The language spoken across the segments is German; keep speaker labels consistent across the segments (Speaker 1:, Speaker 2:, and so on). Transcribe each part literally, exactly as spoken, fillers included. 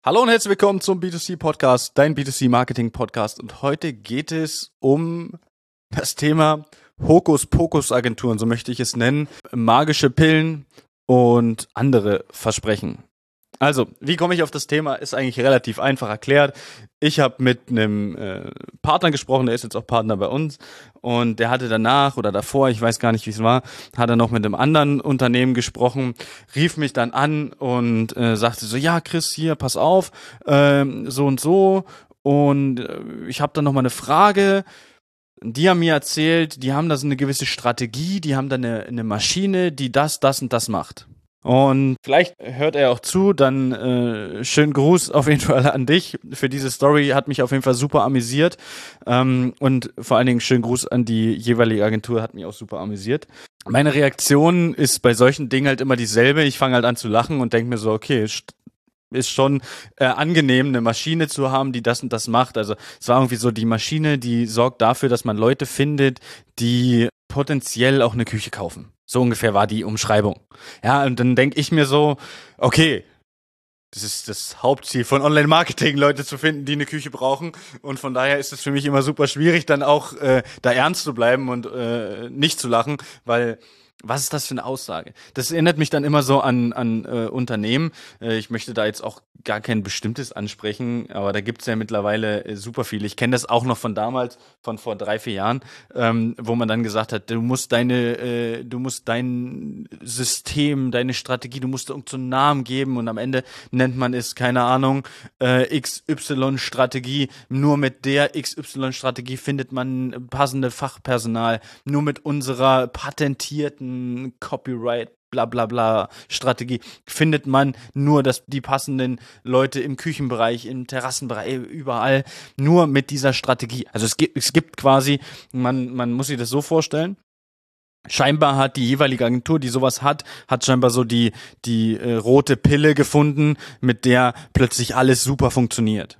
Speaker 1: Hallo und herzlich willkommen zum B zwei C Podcast, dein B zwei C Marketing Podcast. Und heute geht es um das Thema Hokuspokus-Agenturen, so möchte ich es nennen, magische Pillen und andere Versprechen. Also, wie komme ich auf das Thema? Ist eigentlich relativ einfach erklärt. Ich habe mit einem äh, Partner gesprochen, der ist jetzt auch Partner bei uns, und der hatte danach oder davor, ich weiß gar nicht, wie es war, hat er noch mit einem anderen Unternehmen gesprochen, rief mich dann an und äh, sagte so, ja Chris, hier, pass auf, ähm, so und so, und äh, ich habe dann noch mal eine Frage. Die haben mir erzählt, die haben da so eine gewisse Strategie, die haben da eine, eine Maschine, die das, das und das macht. Und vielleicht hört er auch zu, dann äh, schönen Gruß auf jeden Fall an dich für diese Story, hat mich auf jeden Fall super amüsiert, ähm, und vor allen Dingen schönen Gruß an die jeweilige Agentur, hat mich auch super amüsiert. Meine Reaktion ist bei solchen Dingen halt immer dieselbe, ich fange halt an zu lachen und denke mir so, okay, st- ist schon äh, angenehm, eine Maschine zu haben, die das und das macht. Also es war irgendwie so die Maschine, die sorgt dafür, dass man Leute findet, die potenziell auch eine Küche kaufen. So ungefähr war die Umschreibung. Ja, und dann denke ich mir so, okay, das ist das Hauptziel von Online-Marketing, Leute zu finden, die eine Küche brauchen. Und von daher ist es für mich immer super schwierig, dann auch äh, da ernst zu bleiben und äh, nicht zu lachen, weil was ist das für eine Aussage? Das erinnert mich dann immer so an, an äh, Unternehmen. Äh, ich möchte da jetzt auch gar kein bestimmtes ansprechen, aber da gibt's ja mittlerweile äh, super viele. Ich kenne das auch noch von damals, von vor drei, vier Jahren, ähm, wo man dann gesagt hat, du musst deine, äh, du musst dein System, deine Strategie, du musst irgend so einen Namen geben, und am Ende nennt man es, keine Ahnung, äh, X Y-Strategie. Nur mit der X Y-Strategie findet man passende Fachpersonal. Nur mit unserer patentierten Copyright bla bla bla Strategie findet man nur das, die passenden Leute im Küchenbereich, im Terrassenbereich, überall, nur mit dieser Strategie. Also es gibt, es gibt quasi, man, man muss sich das so vorstellen, scheinbar hat die jeweilige Agentur, die sowas hat, hat scheinbar so die, die äh, rote Pille gefunden, mit der plötzlich alles super funktioniert.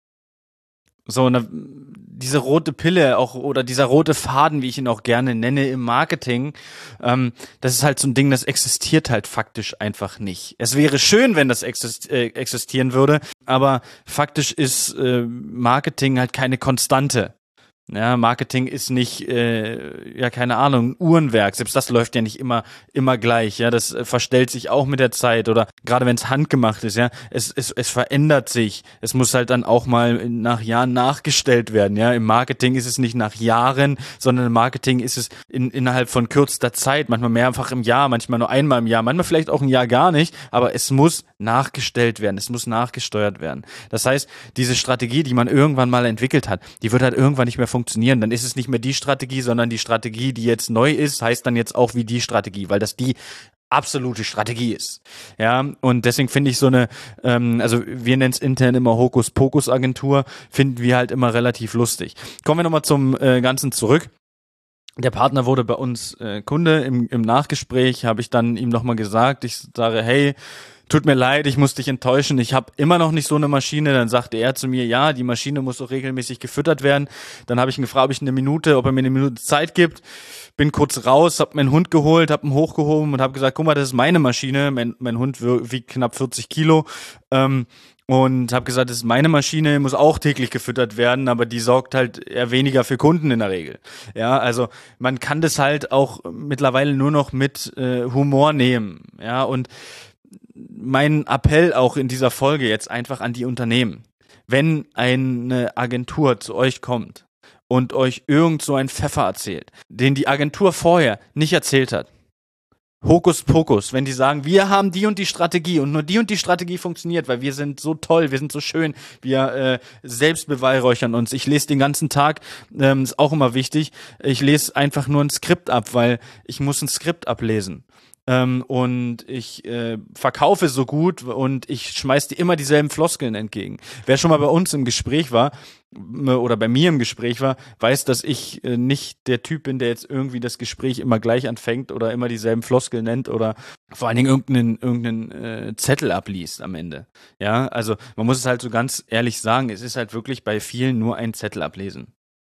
Speaker 1: So, und diese rote Pille auch, oder dieser rote Faden, wie ich ihn auch gerne nenne im Marketing, ähm, das ist halt so ein Ding, das existiert halt faktisch einfach nicht. Es wäre schön, wenn das exist- äh, existieren würde, aber faktisch ist äh, Marketing halt keine Konstante. Ja, Marketing ist nicht, äh, ja, keine Ahnung, ein Uhrenwerk. Selbst das läuft ja nicht immer, immer gleich. Ja, das äh, verstellt sich auch mit der Zeit, oder gerade wenn es handgemacht ist. Ja, es, es, es verändert sich. Es muss halt dann auch mal nach Jahren nachgestellt werden. Ja, im Marketing ist es nicht nach Jahren, sondern im Marketing ist es in, innerhalb von kürzester Zeit. Manchmal mehrfach im Jahr, manchmal nur einmal im Jahr, manchmal vielleicht auch ein Jahr gar nicht. Aber es muss nachgestellt werden. Es muss nachgesteuert werden. Das heißt, diese Strategie, die man irgendwann mal entwickelt hat, die wird halt irgendwann nicht mehr funktionieren. Dann ist es nicht mehr die Strategie, sondern die Strategie, die jetzt neu ist, heißt dann jetzt auch wie die Strategie, weil das die absolute Strategie ist. Ja, und deswegen finde ich so eine, ähm, also wir nennen es intern immer Hokuspokus-Agentur, finden wir halt immer relativ lustig. Kommen wir nochmal zum äh, Ganzen zurück. Der Partner wurde bei uns äh, Kunde. Im, im Nachgespräch habe ich dann ihm nochmal gesagt, ich sage, hey, tut mir leid, ich muss dich enttäuschen, ich habe immer noch nicht so eine Maschine. Dann sagte er zu mir, ja, die Maschine muss auch regelmäßig gefüttert werden. Dann habe ich ihn gefragt, ob ich eine Minute, ob er mir eine Minute Zeit gibt. Bin kurz raus, habe meinen Hund geholt, habe ihn hochgehoben und habe gesagt, guck mal, das ist meine Maschine. Mein, mein Hund wiegt knapp vierzig Kilo. Ähm, Und habe gesagt, das ist meine Maschine, muss auch täglich gefüttert werden, aber die sorgt halt eher weniger für Kunden in der Regel. Ja, also man kann das halt auch mittlerweile nur noch mit äh, Humor nehmen. Ja, und mein Appell auch in dieser Folge jetzt einfach an die Unternehmen. Wenn eine Agentur zu euch kommt und euch irgend so ein Pfeffer erzählt, den die Agentur vorher nicht erzählt hat, Hokuspokus, wenn die sagen, wir haben die und die Strategie und nur die und die Strategie funktioniert, weil wir sind so toll, wir sind so schön, wir äh, selbst beweihräuchern uns. Ich lese den ganzen Tag, ähm, ist auch immer wichtig, ich lese einfach nur ein Skript ab, weil ich muss ein Skript ablesen. Ähm, und ich äh, verkaufe so gut und ich schmeiß dir immer dieselben Floskeln entgegen. Wer schon mal bei uns im Gespräch war oder bei mir im Gespräch war, weiß, dass ich äh, nicht der Typ bin, der jetzt irgendwie das Gespräch immer gleich anfängt oder immer dieselben Floskeln nennt oder vor allen Dingen irgendeinen, irgendeinen äh, Zettel abliest am Ende. Ja, also man muss es halt so ganz ehrlich sagen, es ist halt wirklich bei vielen nur ein Zettel ablesen.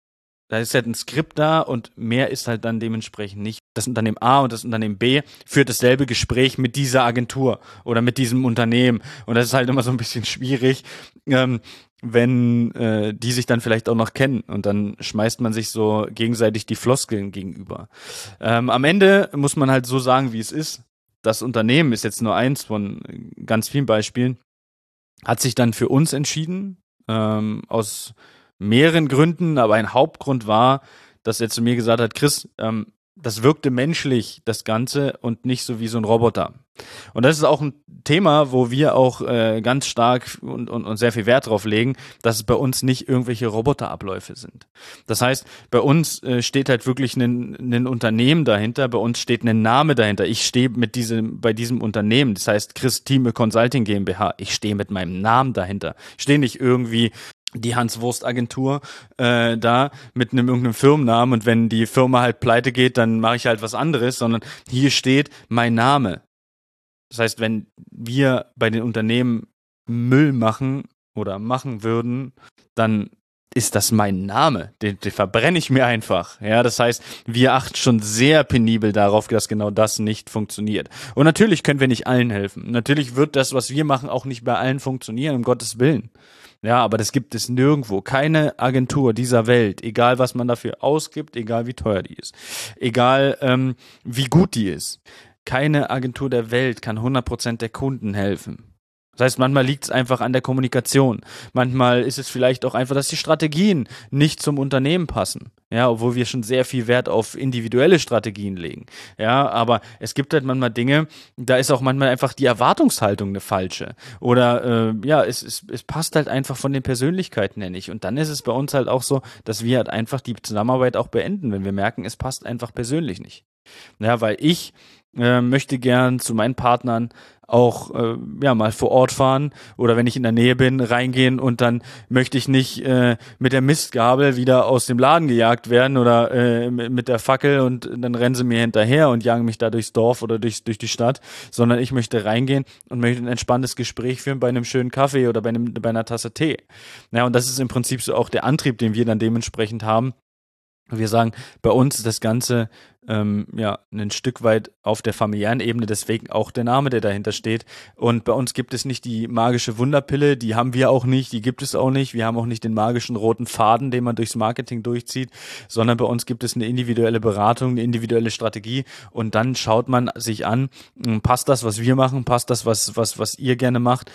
Speaker 1: Da ist halt ein Skript da und mehr ist halt dann dementsprechend nicht. Das Unternehmen A und das Unternehmen B führt dasselbe Gespräch mit dieser Agentur oder mit diesem Unternehmen. Und das ist halt immer so ein bisschen schwierig, ähm, wenn äh, die sich dann vielleicht auch noch kennen. Und dann schmeißt man sich so gegenseitig die Floskeln gegenüber. Ähm, am Ende muss man halt so sagen, wie es ist. Das Unternehmen ist jetzt nur eins von ganz vielen Beispielen, hat sich dann für uns entschieden, ähm, aus mehreren Gründen, aber ein Hauptgrund war, dass er zu mir gesagt hat, Chris, ähm, das wirkte menschlich, das Ganze, und nicht so wie so ein Roboter. Und das ist auch ein Thema, wo wir auch äh, ganz stark und, und, und sehr viel Wert drauf legen, dass es bei uns nicht irgendwelche Roboterabläufe sind. Das heißt, bei uns äh, steht halt wirklich ein, ein Unternehmen dahinter, bei uns steht ein Name dahinter. Ich stehe mit diesem, bei diesem Unternehmen, das heißt Chris Thieme Consulting GmbH, ich stehe mit meinem Namen dahinter. Ich stehe nicht irgendwie die Hans-Wurst-Agentur äh, da mit einem irgendeinem Firmennamen, und wenn die Firma halt pleite geht, dann mache ich halt was anderes, sondern hier steht mein Name. Das heißt, wenn wir bei den Unternehmen Müll machen oder machen würden, dann ist das mein Name. Den, den verbrenne ich mir einfach. Ja, das heißt, wir achten schon sehr penibel darauf, dass genau das nicht funktioniert. Und natürlich können wir nicht allen helfen. Natürlich wird das, was wir machen, auch nicht bei allen funktionieren, um Gottes Willen. Ja, aber das gibt es nirgendwo. Keine Agentur dieser Welt, egal was man dafür ausgibt, egal wie teuer die ist, egal ähm, wie gut die ist. Keine Agentur der Welt kann hundert Prozent der Kunden helfen. Das heißt, manchmal liegt es einfach an der Kommunikation. Manchmal ist es vielleicht auch einfach, dass die Strategien nicht zum Unternehmen passen. Ja, obwohl wir schon sehr viel Wert auf individuelle Strategien legen. Ja, aber es gibt halt manchmal Dinge, da ist auch manchmal einfach die Erwartungshaltung eine falsche. Oder äh, ja, es, es, es passt halt einfach von den Persönlichkeiten her nicht. Und dann ist es bei uns halt auch so, dass wir halt einfach die Zusammenarbeit auch beenden, wenn wir merken, es passt einfach persönlich nicht. Ja, weil ich äh, möchte gern zu meinen Partnern auch äh, ja mal vor Ort fahren, oder wenn ich in der Nähe bin, reingehen, und dann möchte ich nicht äh, mit der Mistgabel wieder aus dem Laden gejagt werden oder äh, mit der Fackel, und dann rennen sie mir hinterher und jagen mich da durchs Dorf oder durchs, durch die Stadt, sondern ich möchte reingehen und möchte ein entspanntes Gespräch führen bei einem schönen Kaffee oder bei, einem, bei einer Tasse Tee. Ja, und das ist im Prinzip so auch der Antrieb, den wir dann dementsprechend haben. Wir sagen, bei uns ist das Ganze ähm, ja ein Stück weit auf der familiären Ebene, deswegen auch der Name, der dahinter steht. Und bei uns gibt es nicht die magische Wunderpille, die haben wir auch nicht, die gibt es auch nicht. Wir haben auch nicht den magischen roten Faden, den man durchs Marketing durchzieht, sondern bei uns gibt es eine individuelle Beratung, eine individuelle Strategie, und dann schaut man sich an, passt das, was wir machen, passt das, was was was ihr gerne macht,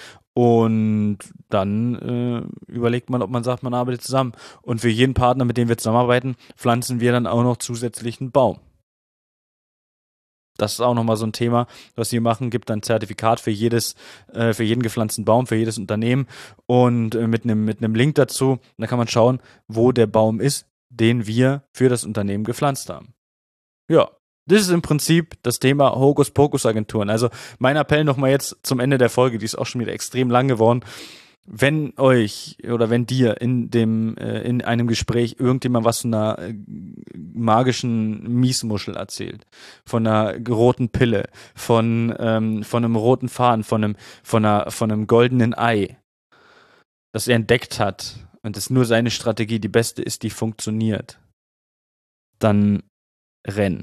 Speaker 1: und dann äh, überlegt man, ob man sagt, man arbeitet zusammen. Und für jeden Partner, mit dem wir zusammenarbeiten, pflanzen wir dann auch noch zusätzlich einen Baum. Das ist auch nochmal so ein Thema, was wir machen. Gibt ein Zertifikat für jedes, äh, für jeden gepflanzten Baum, für jedes Unternehmen, und äh, mit einem mit einem Link dazu. Da kann man schauen, wo der Baum ist, den wir für das Unternehmen gepflanzt haben. Ja. Das ist im Prinzip das Thema Hokuspokus-Agenturen. Also mein Appell nochmal jetzt zum Ende der Folge, die ist auch schon wieder extrem lang geworden. Wenn euch oder wenn dir in dem äh, in einem Gespräch irgendjemand was von einer äh, magischen Miesmuschel erzählt, von einer roten Pille, von ähm, von einem roten Faden, von einem von einer von einem goldenen Ei, das er entdeckt hat, und das nur seine Strategie die beste ist, die funktioniert, dann renn.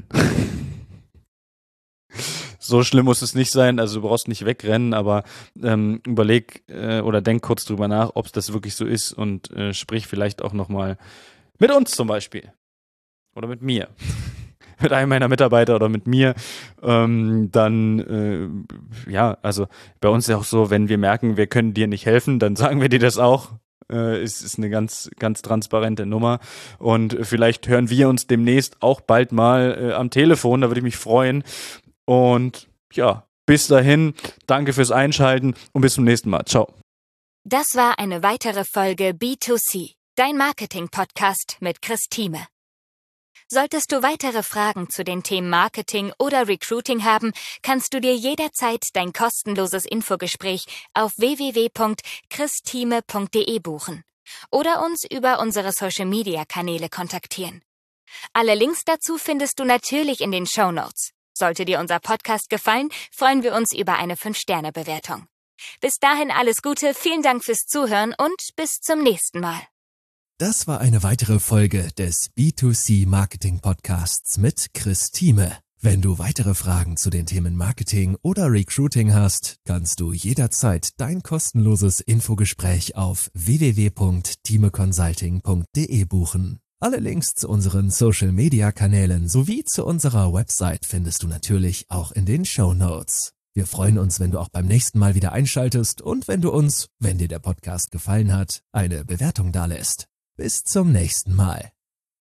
Speaker 1: So schlimm muss es nicht sein, also du brauchst nicht wegrennen, aber ähm, überleg äh, oder denk kurz drüber nach, ob es das wirklich so ist, und äh, sprich vielleicht auch nochmal mit uns zum Beispiel oder mit mir, mit einem meiner Mitarbeiter oder mit mir. Ähm, dann, äh, ja, also bei uns ist ja auch so, wenn wir merken, wir können dir nicht helfen, dann sagen wir dir das auch. Äh, es ist eine ganz, ganz transparente Nummer, und vielleicht hören wir uns demnächst auch bald mal äh, am Telefon, da würde ich mich freuen. Und ja, bis dahin, danke fürs Einschalten und bis zum nächsten Mal. Ciao.
Speaker 2: Das war eine weitere Folge B zwei C, dein Marketing-Podcast mit Chris Thieme. Solltest du weitere Fragen zu den Themen Marketing oder Recruiting haben, kannst du dir jederzeit dein kostenloses Infogespräch auf w w w punkt chris thieme punkt d e buchen oder uns über unsere Social-Media-Kanäle kontaktieren. Alle Links dazu findest du natürlich in den Shownotes. Sollte dir unser Podcast gefallen, freuen wir uns über eine fünf Sterne Bewertung. Bis dahin alles Gute, vielen Dank fürs Zuhören und bis zum nächsten Mal.
Speaker 3: Das war eine weitere Folge des B zwei C Marketing Podcasts mit Chris Thieme. Wenn du weitere Fragen zu den Themen Marketing oder Recruiting hast, kannst du jederzeit dein kostenloses Infogespräch auf w w w punkt thieme consulting punkt d e buchen. Alle Links zu unseren Social-Media-Kanälen sowie zu unserer Website findest du natürlich auch in den Shownotes. Wir freuen uns, wenn du auch beim nächsten Mal wieder einschaltest und wenn du uns, wenn dir der Podcast gefallen hat, eine Bewertung dalässt. Bis zum nächsten Mal.